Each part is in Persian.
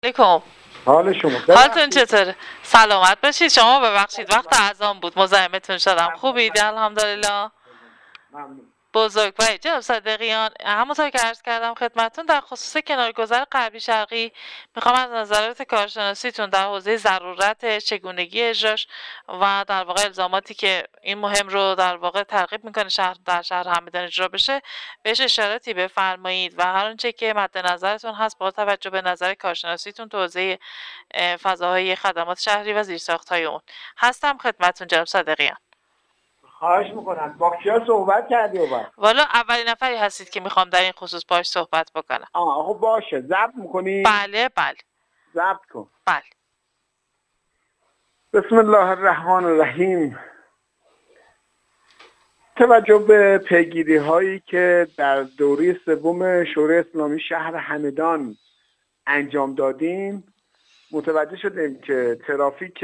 علیکم. حال شما حالتون ببخشید. چطوره؟ سلامت باشید. شما ببخشید وقت اذان بود مزاحمتون شدم. خوبید؟ الحمدلله. ممنون. بزرگوارید جناب صادقیان. همونطور که عرض کردم خدمتتون در خصوص کنارگذر غربی شرقی میخوام از نظرات کارشناسیتون در حوزه ضرورت چگونگی اجراش و در واقع الزاماتی که این مهم رو در واقع ترغیب میکنه در شهر همدان اجرا بشه بهش اشاراتی بفرمایید و هر آنچه که مد نظرتون هست با توجه به نظر کارشناسیتون تو حوزه فضاهای خدمات شهری و زیرساخت‌های اون هستم خدمتتون جناب صادقیان. خواهش میکنم. با کیا صحبت کردی وقت؟ والا اولین نفری هستید که میخوام در این خصوص باهاش صحبت بکنم. خب باشه. ضبط میکنی؟ بله. ضبط کن. بله. بسم الله الرحمن الرحیم. توجه به پیگیری هایی که در دوره سوم شورای اسلامی شهر همدان انجام دادیم متوجه شدیم که ترافیک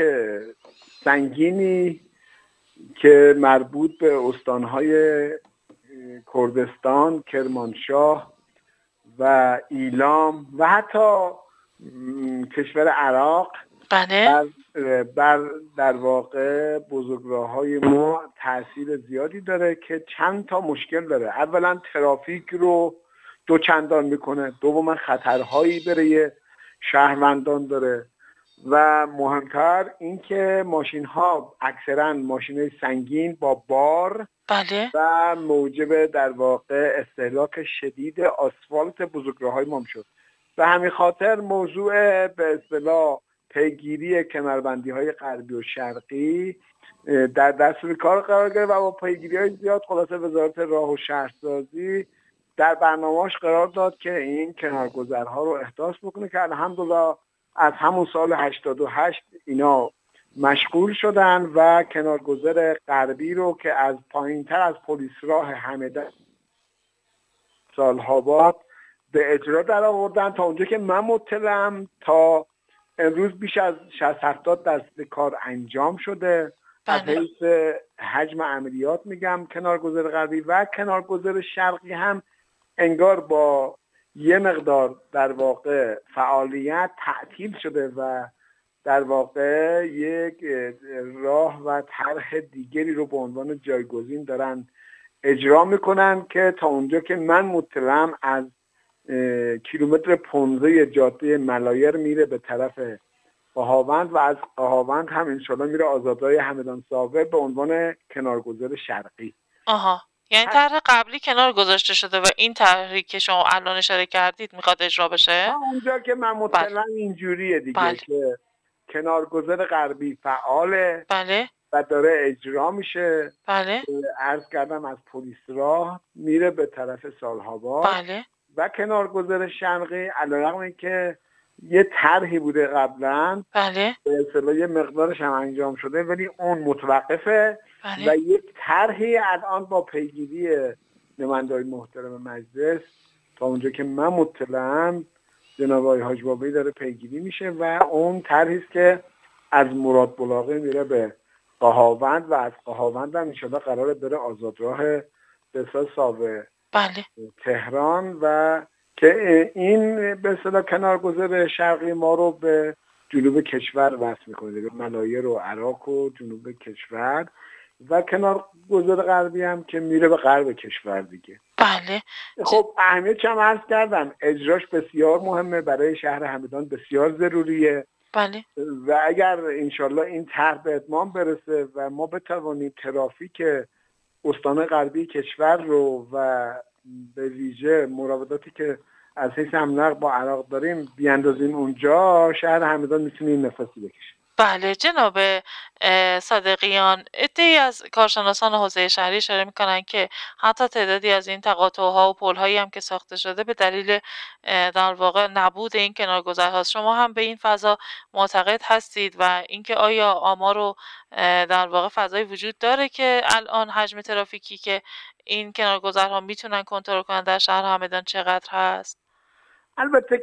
سنگینی که مربوط به استانهای کردستان، کرمانشاه و ایلام و حتی کشور عراق بله. بر در واقع بزرگراه‌های ما تاثیر زیادی داره که چند تا مشکل داره. اولا ترافیک رو دوچندان میکنه، دوما خطرهایی برای شهروندان داره و مهمتر اینکه ماشین ها اکثرا ماشین سنگین با بار بله. و موجب در واقع استهلاک شدید آسفالت بزرگراه‌های ما شد. به همین خاطر موضوع به اصطلاح پیگیری کمربندی‌های غربی و شرقی در دستور کار قرار گرفت و با پیگیری‌های زیاد خلاصه وزارت راه و شهرسازی در برنامه‌اش قرار داد که این کنارگذرها رو احداث بکنه که الحمدلله از همون سال 88 اینا مشغول شدن و کنارگذر غربی رو که از پایینتر از پلیس راه همدان سالها بعد به اجرا در آوردن. تا اونجا که من مطلعم تا امروز بیش از 60-70% کار انجام شده. از حیث حجم عملیات میگم کنارگذر غربی و کنارگذر شرقی هم انگار با یه مقدار در واقع فعالیت تعطیل شده و در واقع یک راه و طرح دیگری رو به عنوان جایگزین دارن اجرا میکنن که تا اونجا که من مطلعم از کیلومتر 15 جاده ملایر میره به طرف قهاوند و از قهاوند هم انشالله میره آزادراه همدان صابر به عنوان کنارگذر شرقی. یعنی طرح قبلی کنار گذاشته شده و این طرحی که شما الان اشاره کردید میخواد اجرا بشه؟ اونجا که من مطلعم اینجوریه دیگه. که کنارگذر غربی فعاله. بله. و داره اجرا میشه. بله. عرض کردم از پلیس راه میره به طرف سالهاباد. بله. و کنارگذر شرقی علیرغم اینکه یه طرحی بوده قبلا، بله. به اصطلاح یه مقدارش هم انجام شده ولی اون متوقفه. بله. و یک طرحی الان با پیگیری نماینده‌های محترم مجلس تا اونجا که من مطلعم جناب آقای حاج بابایی داره پیگیری میشه و اون طرحی است که از مراد بلاغه میره به قهاوند و از قهاوند هم انشاءالله قراره بره آزادراه به صاحب بله. تهران و که این به اصطلاح کنارگذر شرقی ما رو به جنوب کشور وصل میکنه، به ملایر و عراق و جنوب کشور و کنارگذر غربی هم که میره به غرب کشور دیگه. بله. خب اهمیت چم عرض کردم، اجراش بسیار مهمه، برای شهر همدان بسیار ضروریه. بله. و اگر انشالله این طرح به اتمام برسه و ما بتوانیم ترافیک استان غربی کشور رو و به ویژه مراوداتی که از حیث امنیت با عراق داریم بیاندازیم اونجا، شهر همدان میتونه این نفسی بکشه. بله جناب صادقیان، عده‌ای از کارشناسان حوزه شهری اشاره میکنن که حتی تعدادی از این تقاطع‌ها و پل‌هایی هم که ساخته شده به دلیل در واقع نبود این کنارگذرهاست. شما هم به این فضا معتقد هستید و اینکه آیا آمار و در واقع فضایی وجود داره که الان حجم ترافیکی که این کنارگذرها میتونن کنترل کنن در شهر همدان چقدر هست؟ البته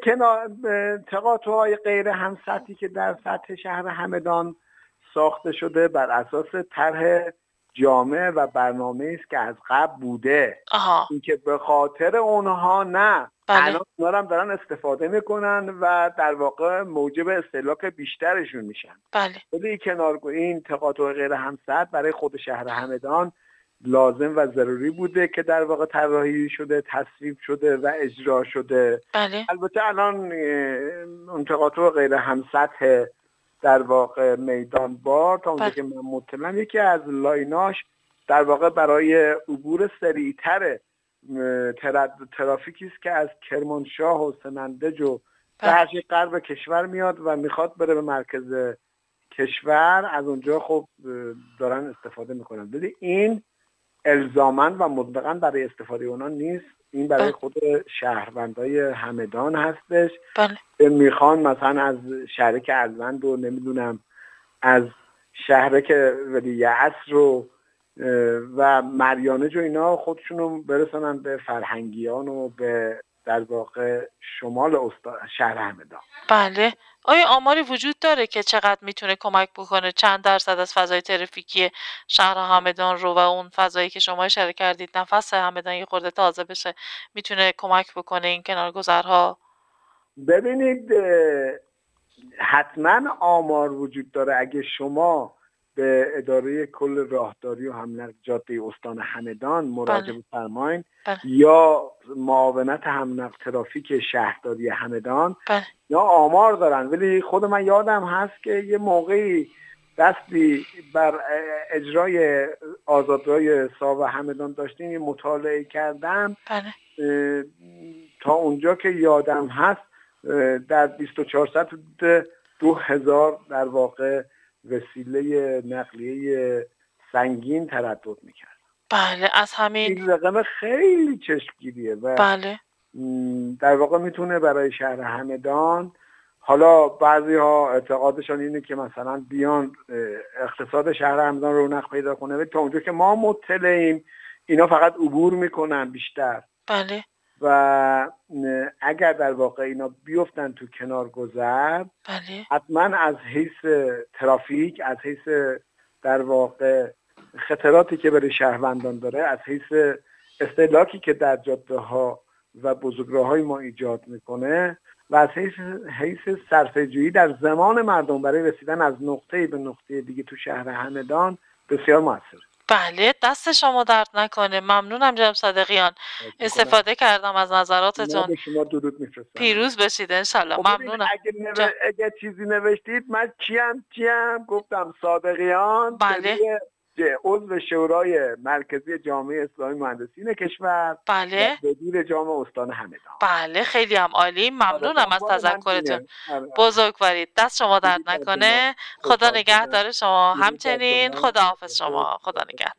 تقاطع‌های غیر همسطحی که در سطح شهر همدان ساخته شده بر اساس طرح جامع و برنامه است که از قبل بوده. اینکه به خاطر اونها نه، الان اونا هم دارن استفاده میکنن و در واقع موجب استهلاک بیشترشون میشن. ولی این تقاطع غیر همسد برای خود شهر همدان لازم و ضروری بوده که در واقع طراحی شده، تصویب شده و اجرا شده. البته الان اون تقاطع غیر همسطح در واقع میدان بار تا اونجا که من مطمئنم یکی از لایناش در واقع برای عبور سریعتر ترافیکی است که از کرمانشاه و سمندج و بخش غرب کشور میاد و میخواد بره به مرکز کشور، از اونجا خب دارن استفاده میکنن. ولی این الزاماً و مطلقاً برای استفاده اونا نیست، این برای خود شهروندای همدان هستش. میخوان مثلا از شهرک الوند و نمیدونم از شهرک ولیعصر و مریانج و اینا خودشونو برسونن به فرهنگیان و به در واقع شمال شهر همدان. بله. آیا آماری وجود داره که چقدر میتونه کمک بکنه؟ چند درصد از فضای ترافیکی شهر همدان رو و اون فضایی که شما اشاره کردید نفس همدان یه خورده تازه بشه میتونه کمک بکنه این کنارگذرها؟ ببینید حتما آمار وجود داره. اگه شما به اداره کل راهداری و حمل جاده استان همدان مراجعه بفرمایید یا معاونت حمل ترافیک شهرداری همدان یا آمار دارن. ولی خود من یادم هست که یه موقعی دستی بر اجرای آزادراه ساو همدان داشتیم، یه مطالعه کردم. تا اونجا که یادم هست در 24 ساعت 2000 در واقع وسیله نقلیه سنگین تردد میکرد. بله، از همین این رقم خیلی چشمگیریه و در واقع میتونه برای شهر همدان، حالا بعضی ها اعتقادشان اینه که مثلا بیان اقتصاد شهر همدان رونق پیدا کنه، ولی تا اونجا که ما مطلعیم اینا فقط عبور میکنن بیشتر. بله. و اگر در واقع اینا بیفتن تو کنارگذر، حتما از حیث ترافیک، از حیث در واقع خطراتی که برای شهروندان داره، از حیث استهلاکی که در جاده ها و بزرگراه‌های ما ایجاد میکنه و از حیث صرفه‌جویی در زمان مردم برای رسیدن از نقطه به نقطه دیگه تو شهر همدان بسیار موثره. بله، دست شما درد نکنه. ممنونم جناب صادقیان، استفاده کردم از نظراتتون. به شما درود میفرستم. پیروز بشید انشالله. ممنونم. اگه چیزی نوشتید من چیم گفتم صادقیان. بله. عضو شورای مرکزی جامعه اسلامی مهندسین کشور. بله. مدیر جامع استان همدان. بله، خیلی هم عالی. ممنونم از تذکرتون. بزرگوارید. دست شما درد نکنه. خدا نگهدار شما. همچنین خداحافظ شما. خدا نگهدار.